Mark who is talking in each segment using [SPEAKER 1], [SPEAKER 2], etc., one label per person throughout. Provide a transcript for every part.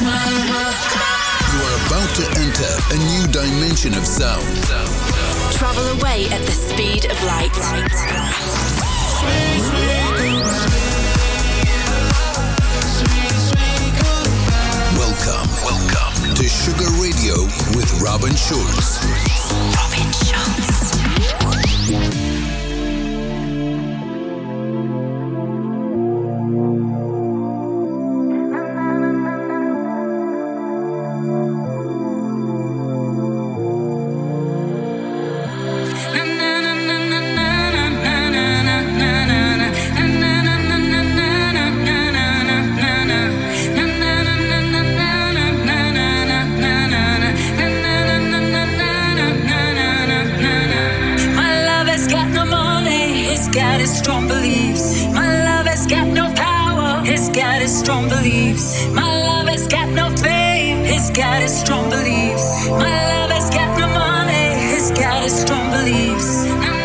[SPEAKER 1] You are about to enter a new dimension of sound.
[SPEAKER 2] Travel away at the speed of light.
[SPEAKER 1] Welcome to Sugar Radio with Robin Schulz.
[SPEAKER 2] Robin Schulz.
[SPEAKER 3] Strong beliefs. My love has got no power. It's got its strong beliefs. My love has got no fame. It's got its strong beliefs. My love has got no money. It's got its strong beliefs.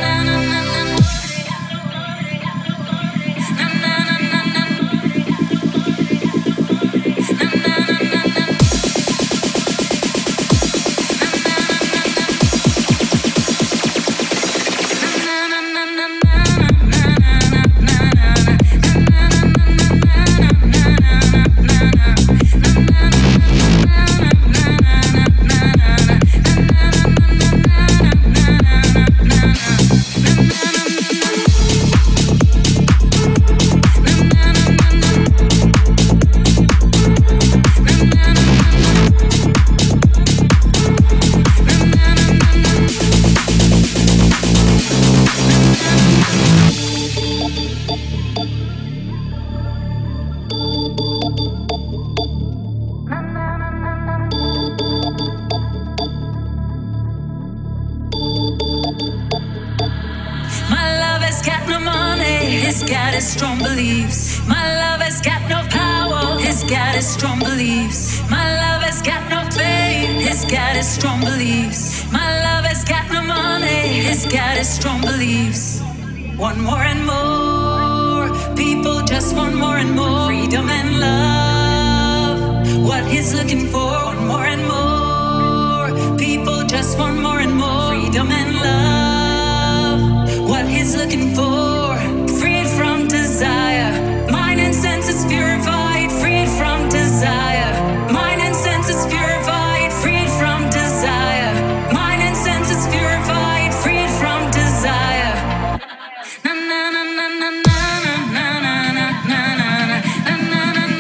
[SPEAKER 3] Strong beliefs. One more and more people just want more and more freedom and love. What he's looking for. One more and more people just want more and more freedom and love. What he's looking for. Freed from desire. Mind and senses purified. Freed from desire. Mind and senses purified. Freed from desire. Mind and senses purified. Freed from desire. Na na na na na na na na na na na na na.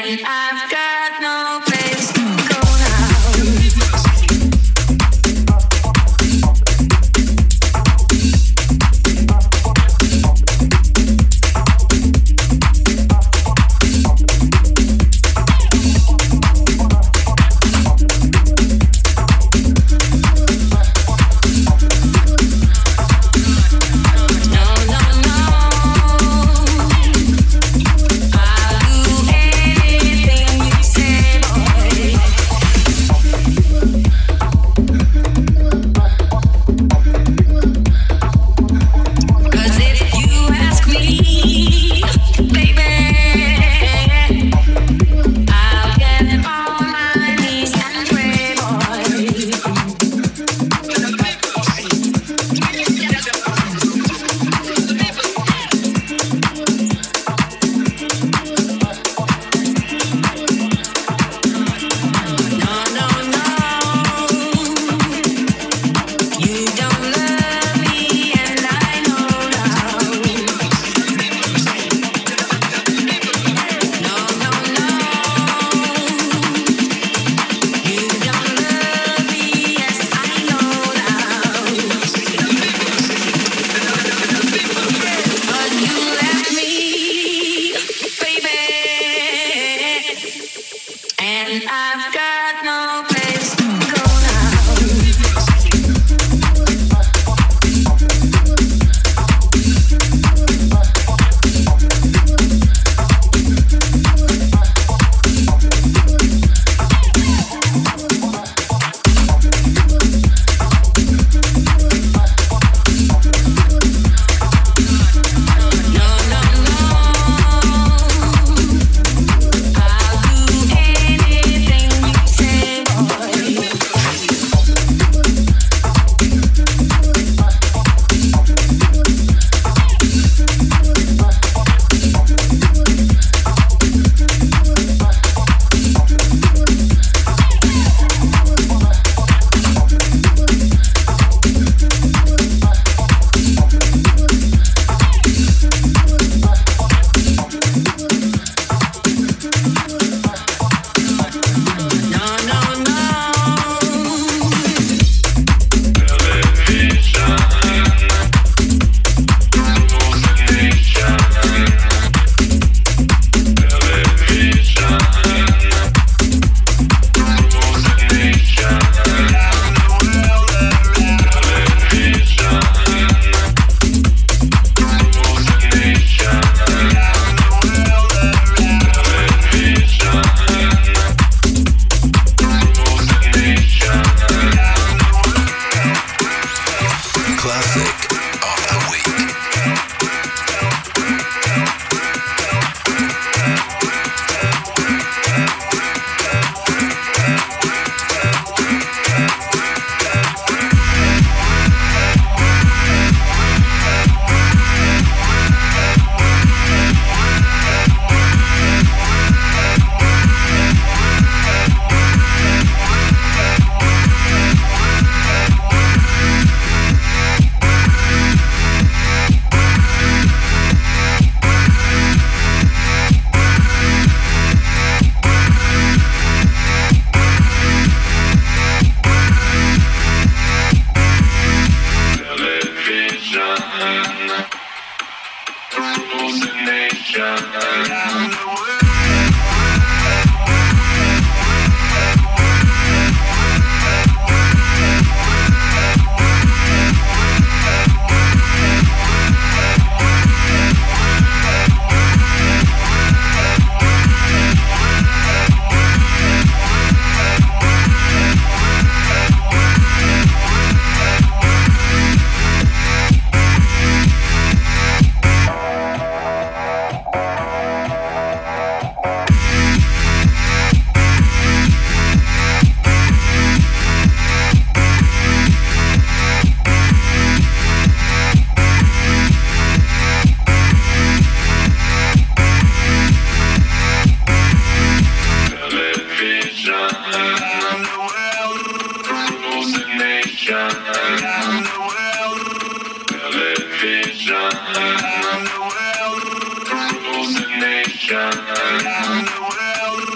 [SPEAKER 4] Hallucination.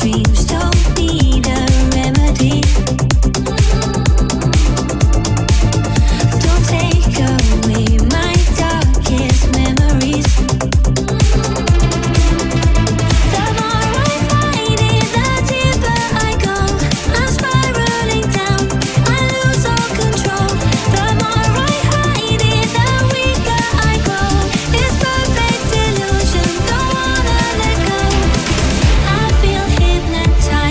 [SPEAKER 4] Hypnotized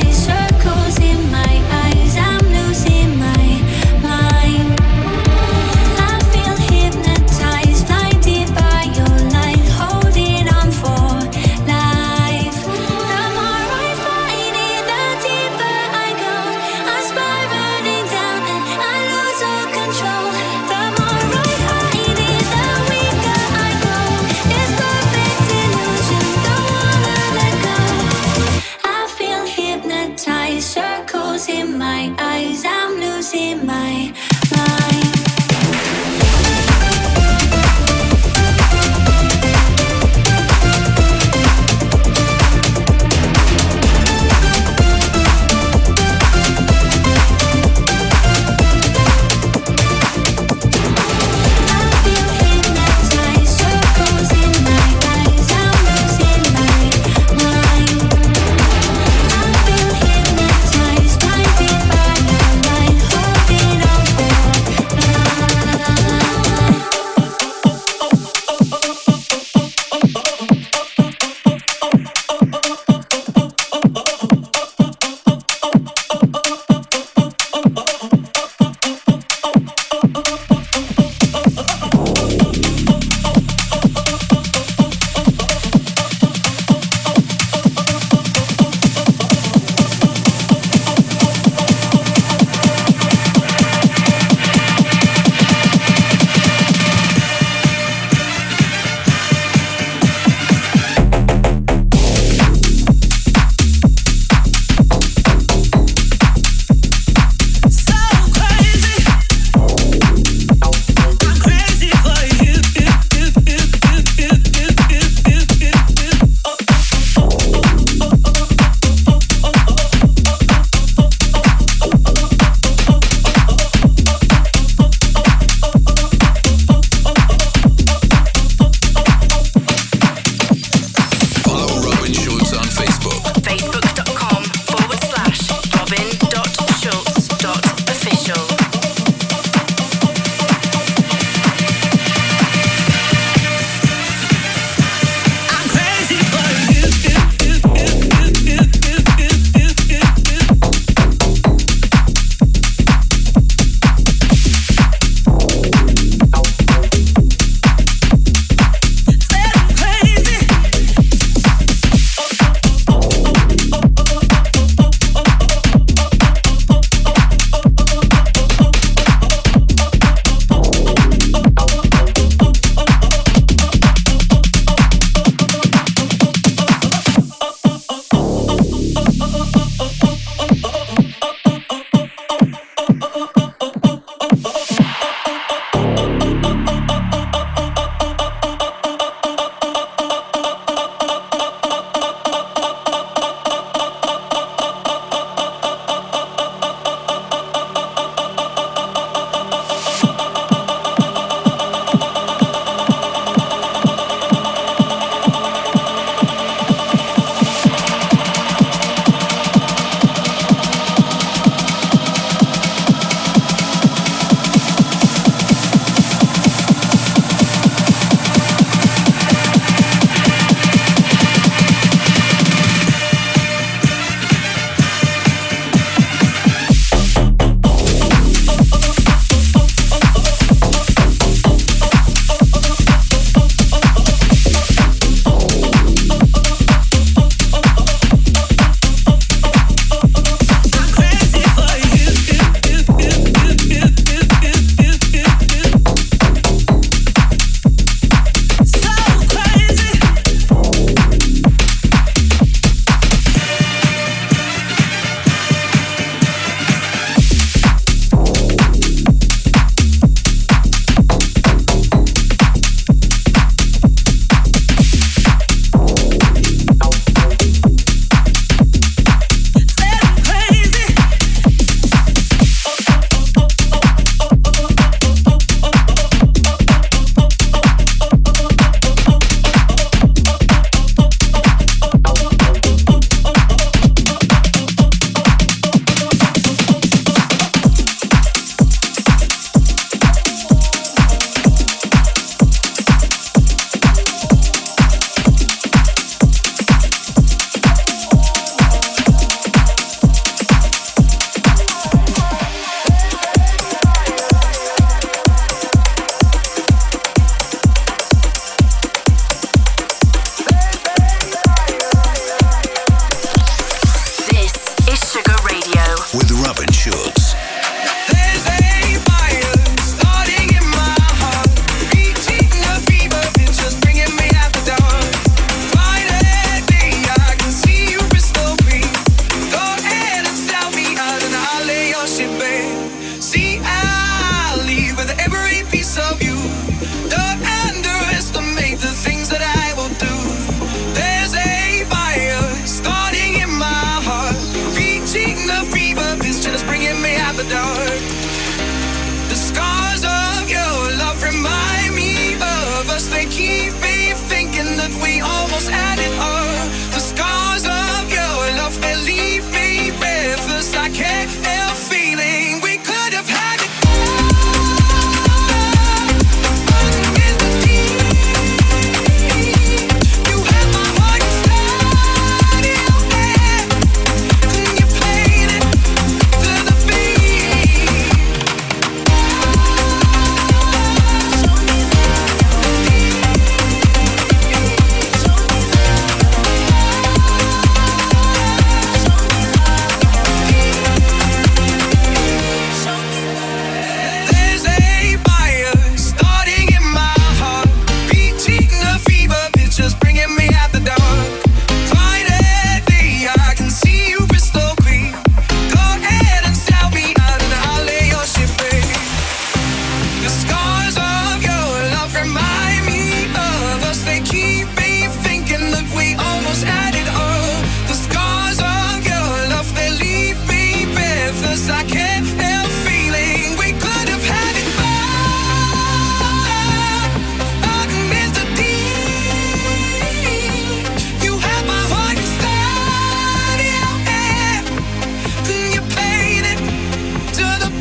[SPEAKER 1] with Robin Schulz.
[SPEAKER 4] There's a fire starting in my heart, reaching a fever pitch, just bringing me out the dark. Finally, I can see you crystal clear. Go ahead and sell me out, and I'll lay your shit bare. See, I'll leave with every piece of you. Don't underestimate the things that I will do. There's a fire starting in my heart, reaching the fever pitch, just bringing me out the dark. The scars of your love remind me of us. They keep me thinking that we almost had it all. The scars of your love, they leave me breathless. I can't help feeling we could have had it all. In the deep, you had my heart inside your head, and you played it to the beat. There's a fire starting in my heart, reaching a fever pitch, just bringing me out the dark. Finally, I can see you crystal clear. Go ahead and sell me out, and I'll lay your shit bare. The scars of your love remind me of us. They keep me thinking that we almost had it all. The scars of your love, they leave me breathless. I can't help feeling we could have had it all. In the deep, you had my heart inside your head, and you played it to the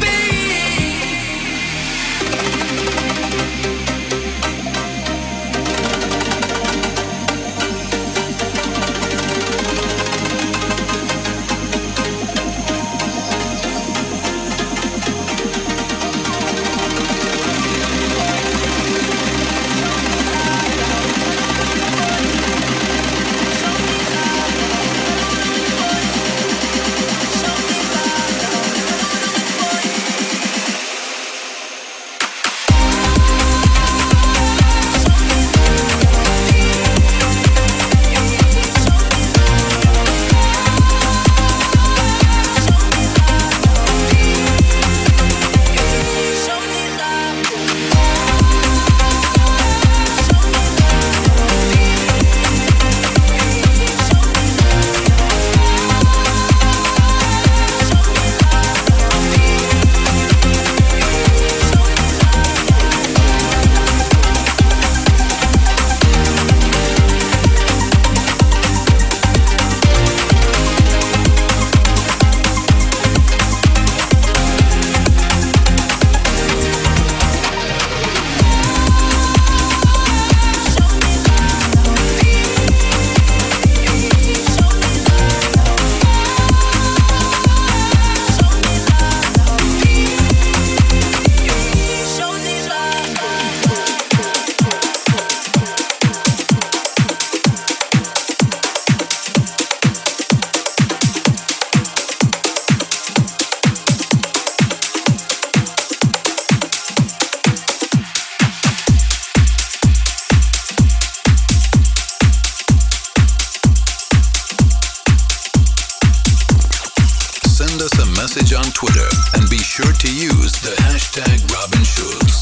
[SPEAKER 1] Send us a message on Twitter and be sure to use the hashtag Robin Schulz.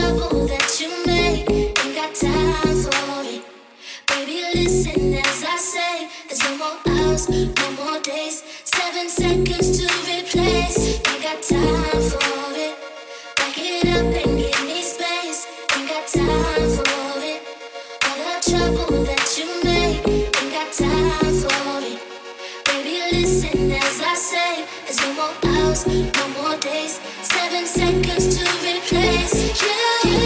[SPEAKER 5] trouble that you make, ain't got time for it. Baby, listen as I say, there's no more hours, no more days, 7 seconds to replace. Ain't got time for it. Back it up and give me space. Ain't got time for it. All the trouble that you make, ain't got time for it. Baby, listen as I say, there's no more hours, no more days, 7 seconds to replace you.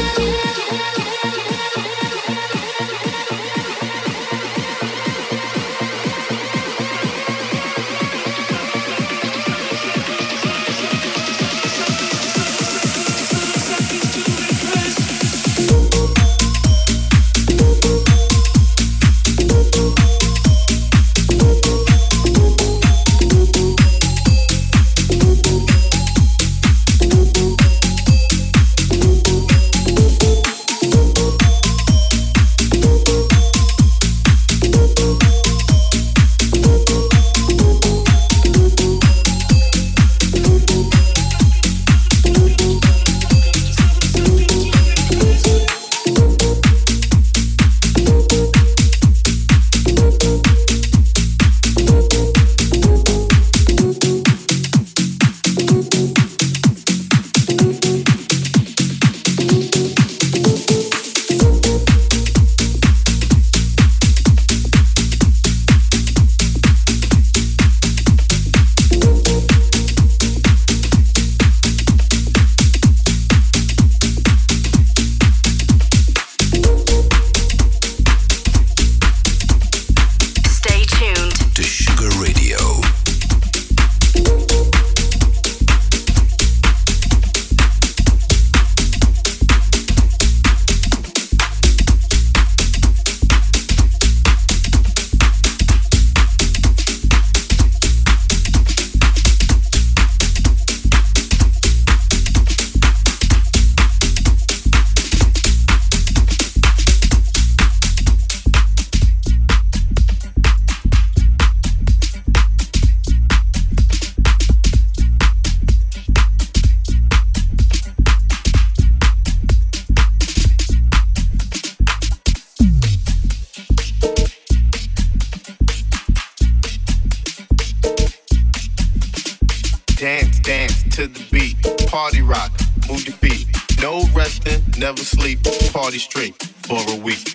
[SPEAKER 6] Dance, dance to the beat. Party rock, move your feet. No resting, never sleep. Party straight for a week.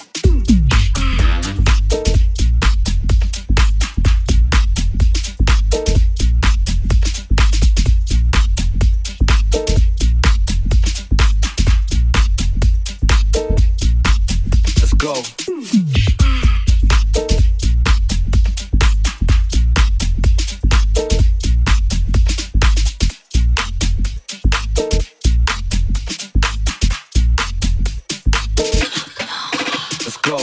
[SPEAKER 6] Let's go. Go.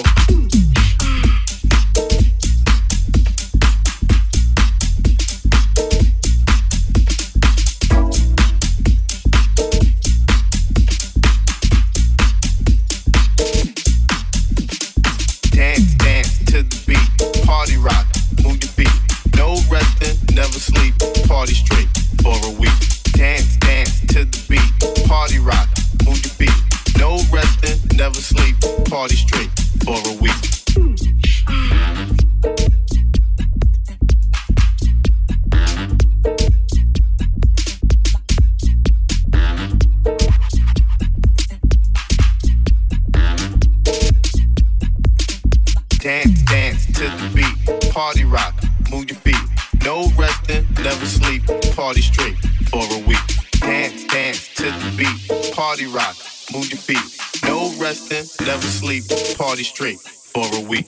[SPEAKER 6] Dance, dance to the beat. Party rock, move your feet. No resting, never sleep. Party straight for a week. Dance, dance to the beat. Party rock, move your feet. No resting, never sleep. Party straight for a week. Dance, dance to the beat. Party rock, move your feet. No resting, never sleep. Party straight for a week. Dance, dance to the beat. Party rock, move your feet. No resting, never sleep. Party straight for a week.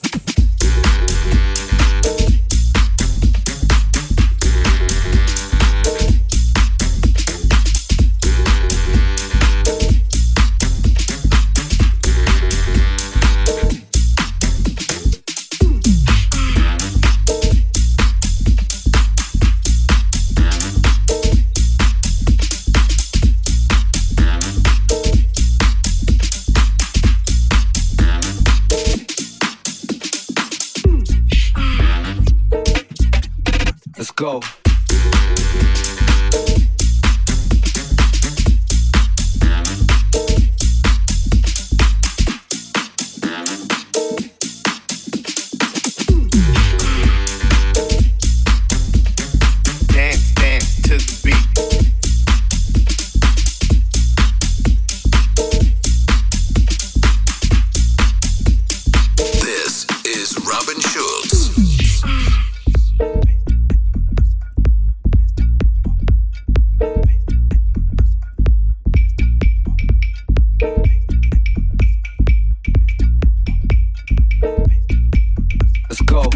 [SPEAKER 6] Let's go.
[SPEAKER 7] Let's go.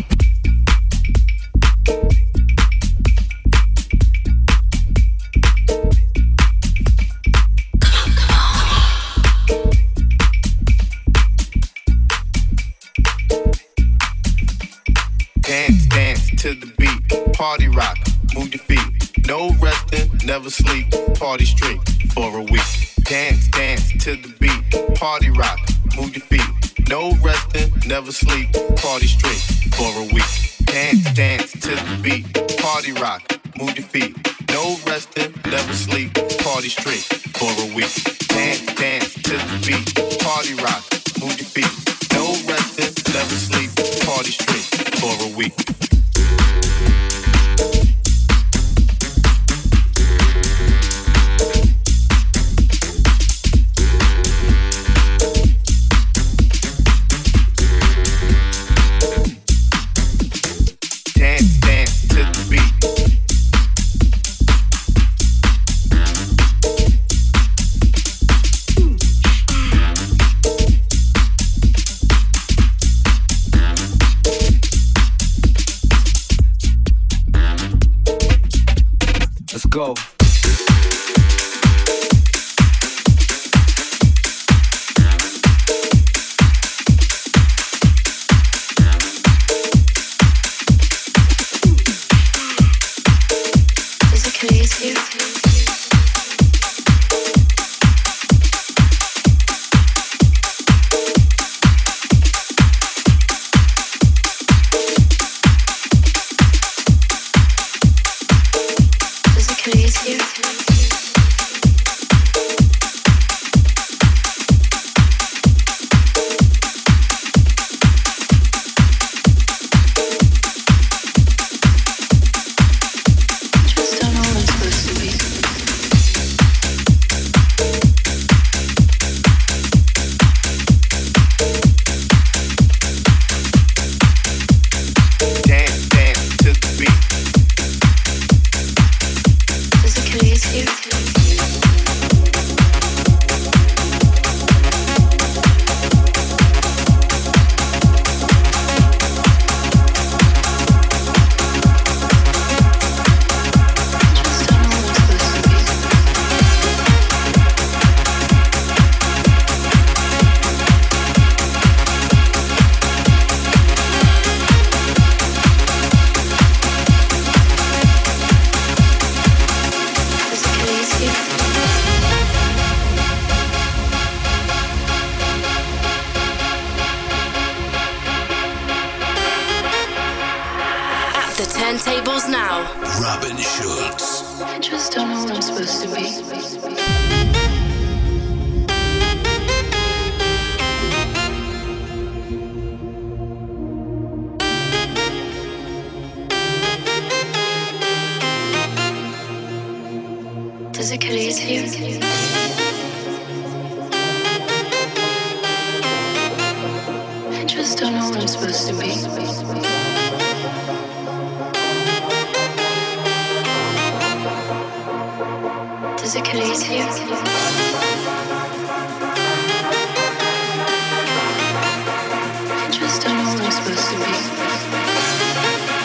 [SPEAKER 6] Dance, dance to the beat. Party rock, move your feet. No resting, never sleep. Party straight for a week. Dance, dance to the beat. Party rock, move your feet. No resting, never sleep. Party straight for a week. Dance, dance to the beat. Party rock, move your feet. No resting, never sleep. Party straight for a week. Dance, dance to the beat. Party rock, move your feet. No resting, never sleep. Party straight for a week. Dance, dance to the beat.
[SPEAKER 7] Let's go.
[SPEAKER 5] Physically is you. Physically is you. Just don't know what I'm supposed to be.
[SPEAKER 6] Dance, dance to the beat.
[SPEAKER 5] Physically is you. Just don't know what I'm supposed to be. Physically is you.
[SPEAKER 2] At the turntables now.
[SPEAKER 1] Robin Schulz.
[SPEAKER 5] I just don't know what I'm supposed to be. Physically is you. I just don't know what I'm supposed to be. Physically is you. I just don't know what I'm supposed to be.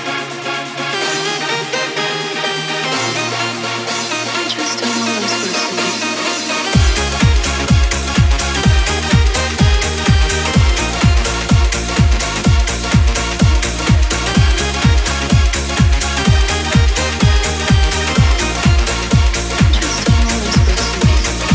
[SPEAKER 5] I just don't know what I'm supposed to be. Just don't know what I'm supposed to be.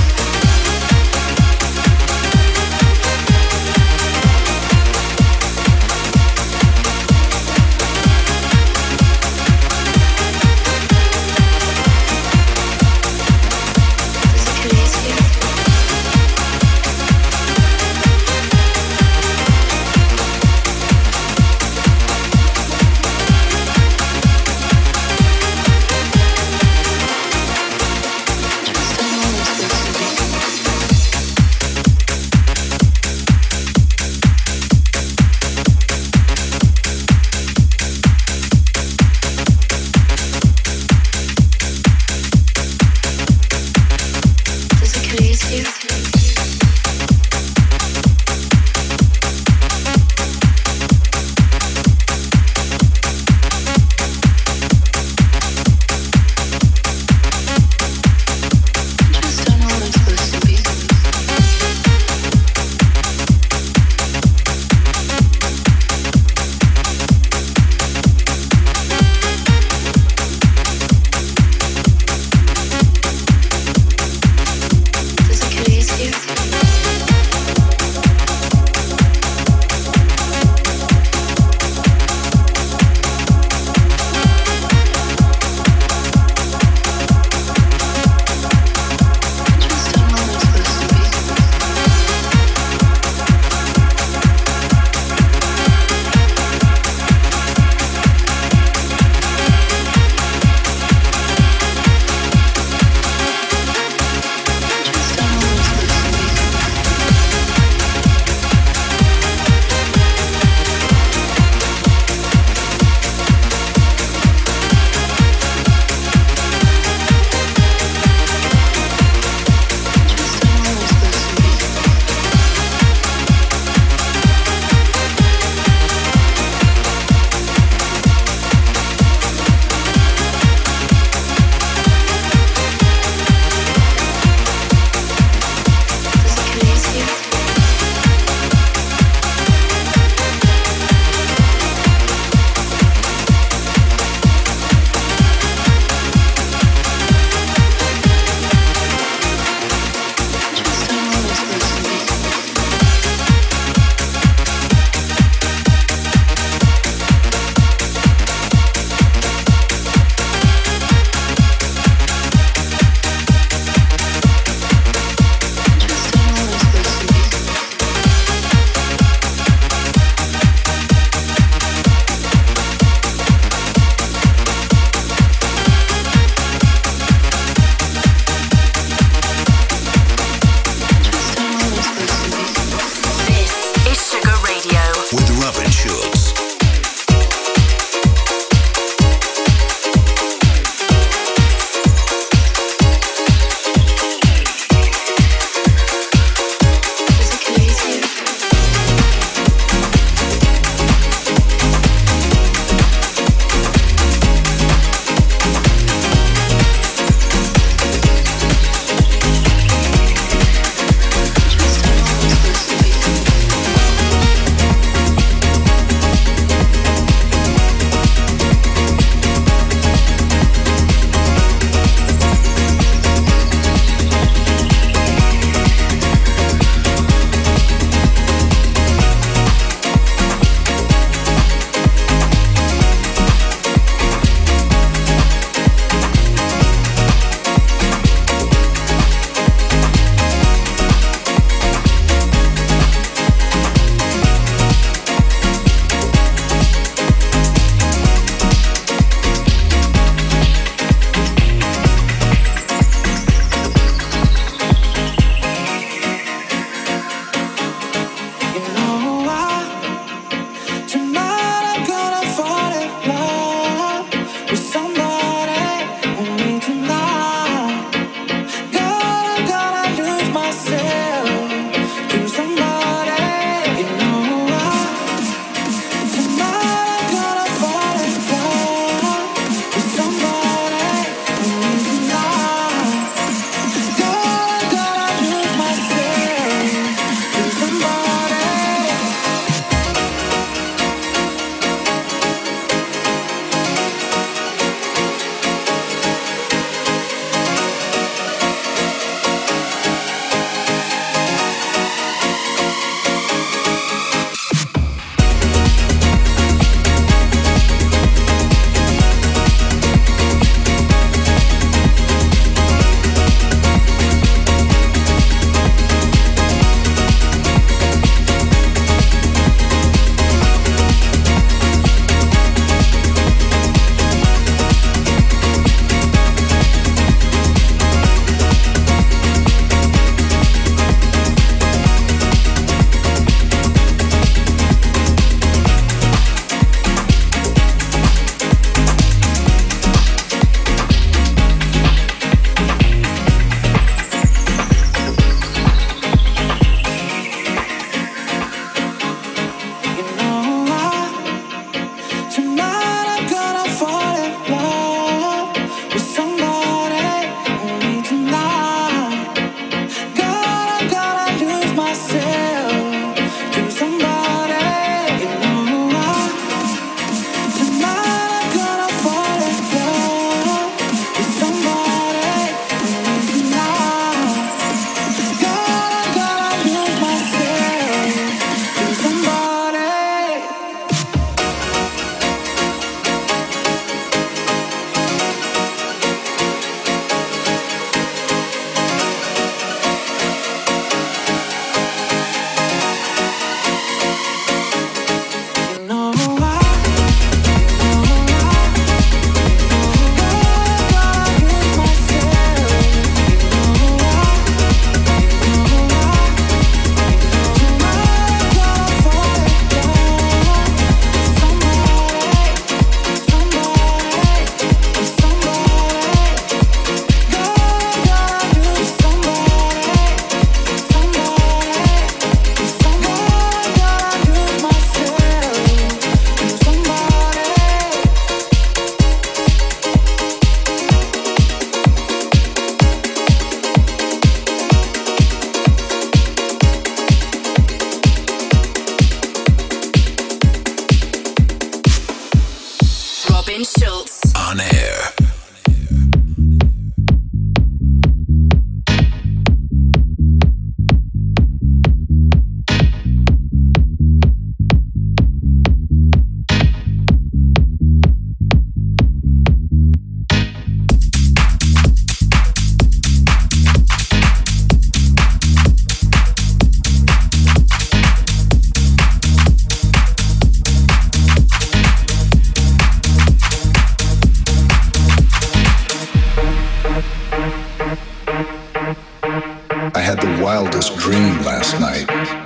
[SPEAKER 7] dream last night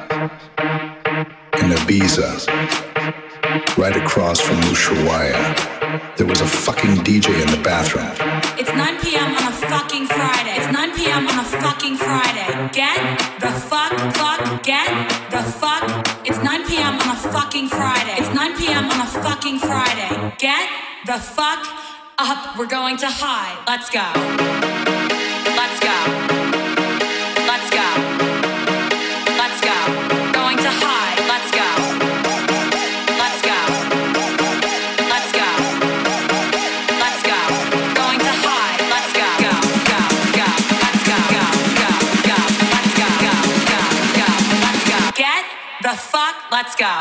[SPEAKER 7] in Ibiza, right across from Ushuaia. There was a fucking DJ in the bathroom.
[SPEAKER 3] It's 9 p.m. on a fucking Friday. It's 9 p.m. on a fucking Friday. Get the fuck, get the fuck. It's 9 p.m. on a fucking Friday. It's 9 p.m. on a fucking Friday. Get the fuck up. We're going to high. Let's go. Let's go. Let's go. Let's go. Going to high. Let's go. Let's go. Let's go. Let's go. Going to high. Let's go. Go. Go. Go. Let's go. Go. Go. Go. Let's go. Go. Go. Go. Let's go. Get the fuck. Let's go.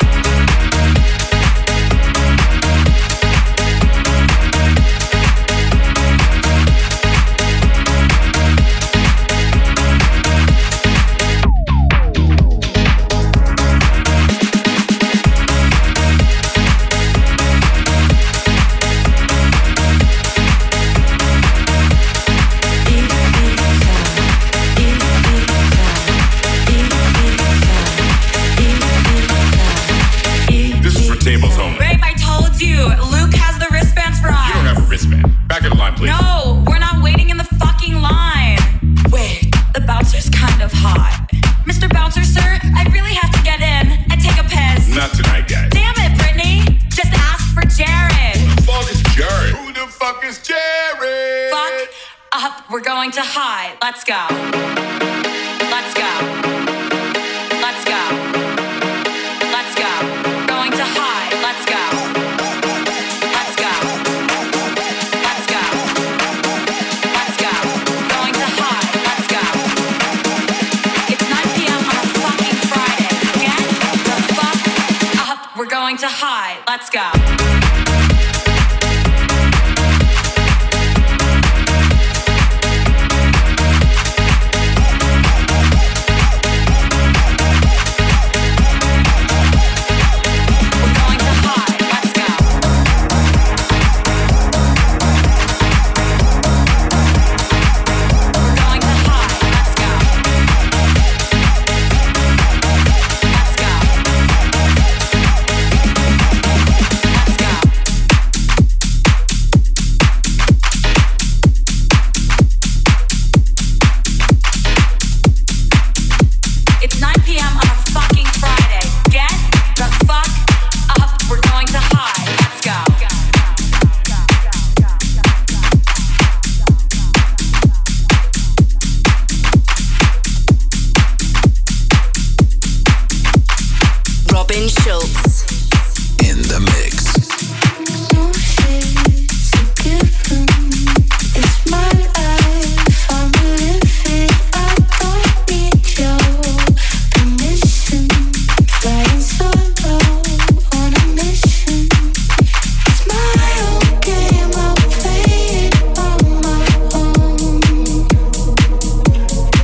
[SPEAKER 8] Tables only.
[SPEAKER 3] Babe, I told you. Luke has the wristbands for us.
[SPEAKER 8] You don't have a wristband. Back in the line, please.
[SPEAKER 3] No, we're not waiting in the fucking line. Wait, the bouncer's kind of hot. Mr. Bouncer, sir, I really have to get in and take a piss.
[SPEAKER 8] Not tonight, guys.
[SPEAKER 3] Damn it, Brittany. Just ask for Jared.
[SPEAKER 8] Who the fuck is Jared?
[SPEAKER 6] Who the fuck is Jerry?
[SPEAKER 3] Fuck up. We're going to high. Let's go. Let's go. Let's go. Let's go. Going to high. Let's go. Let's go. Let's go. Let's go. Going to high. Let's go. It's 9 p.m. on a fucking Friday. Get the fuck up. We're going to high. Let's go.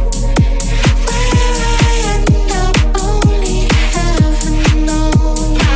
[SPEAKER 5] Only heaven knows.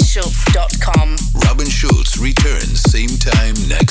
[SPEAKER 2] robinschulz.com.
[SPEAKER 1] Robin Schulz returns same time next